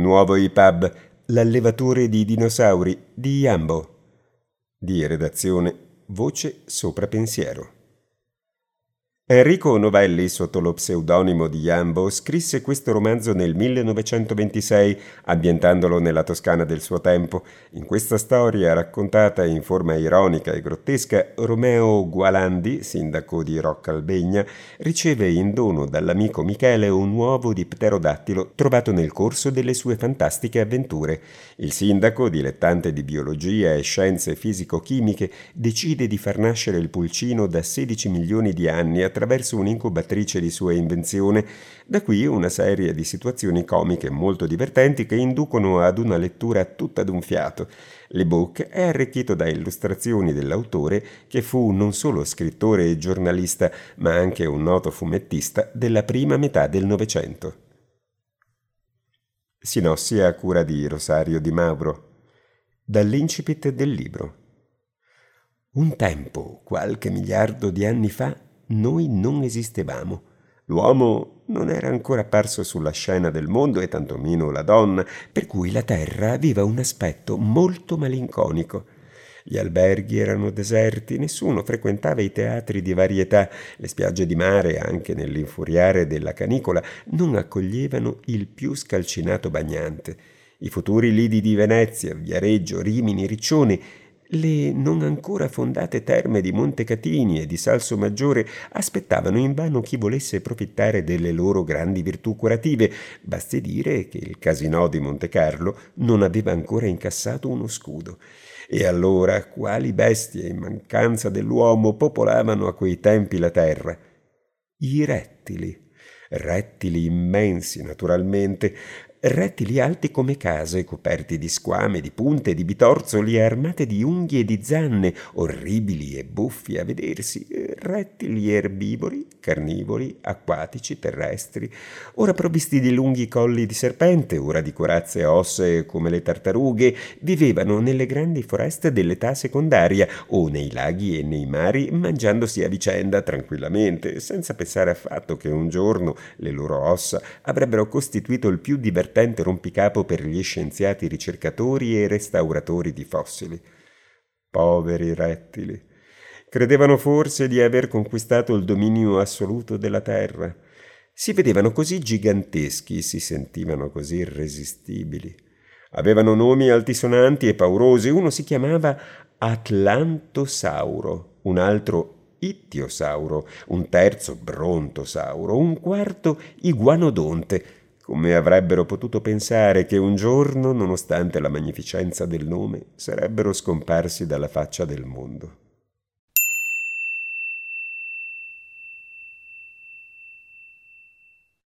nuovo IPAB, l'allevatore di dinosauri di Jambo. Di redazione Voce Sopra Pensiero. Enrico Novelli, sotto lo pseudonimo di Jambo, scrisse questo romanzo nel 1926, ambientandolo nella Toscana del suo tempo. In questa storia, raccontata in forma ironica e grottesca, Romeo Gualandi, sindaco di Roccalbegna, riceve in dono dall'amico Michele un uovo di pterodattilo trovato nel corso delle sue fantastiche avventure. Il sindaco, dilettante di biologia e scienze fisico-chimiche, decide di far nascere il pulcino da 16 milioni di anni attraverso un'incubatrice di sua invenzione. Da qui una serie di situazioni comiche molto divertenti che inducono ad una lettura tutta d'un fiato. L'ebook è arricchito da illustrazioni dell'autore, che fu non solo scrittore e giornalista, ma anche un noto fumettista della prima metà del Novecento. Sinossi a cura di Rosario Di Mauro. Dall'incipit del libro. Un tempo, qualche miliardo di anni fa, noi non esistevamo. L'uomo non era ancora apparso sulla scena del mondo e tantomeno la donna, per cui la terra aveva un aspetto molto malinconico. Gli alberghi erano deserti, nessuno frequentava i teatri di varietà, le spiagge di mare, anche nell'infuriare della canicola, non accoglievano il più scalcinato bagnante. I futuri lidi di Venezia, Viareggio, Rimini, Riccione, le non ancora fondate terme di Montecatini e di Salsomaggiore aspettavano invano chi volesse profittare delle loro grandi virtù curative. Basti dire che il casinò di Montecarlo non aveva ancora incassato uno scudo. E allora quali bestie in mancanza dell'uomo popolavano a quei tempi la terra? I rettili immensi naturalmente, rettili alti come case, coperti di squame, di punte, di bitorzoli e armate di unghie e di zanne, orribili e buffi a vedersi, rettili erbivori, carnivori, acquatici, terrestri, ora provvisti di lunghi colli di serpente, ora di corazze ossee come le tartarughe, vivevano nelle grandi foreste dell'età secondaria o nei laghi e nei mari, mangiandosi a vicenda tranquillamente, senza pensare affatto che un giorno le loro ossa avrebbero costituito il più divertente rompicapo per gli scienziati ricercatori e restauratori di fossili. Poveri rettili! Credevano forse di aver conquistato il dominio assoluto della terra. Si vedevano così giganteschi, si sentivano così irresistibili. Avevano nomi altisonanti e paurosi. Uno si chiamava Atlantosauro, un altro Ittiosauro, un terzo Brontosauro, un quarto Iguanodonte. Come avrebbero potuto pensare che un giorno, nonostante la magnificenza del nome, sarebbero scomparsi dalla faccia del mondo?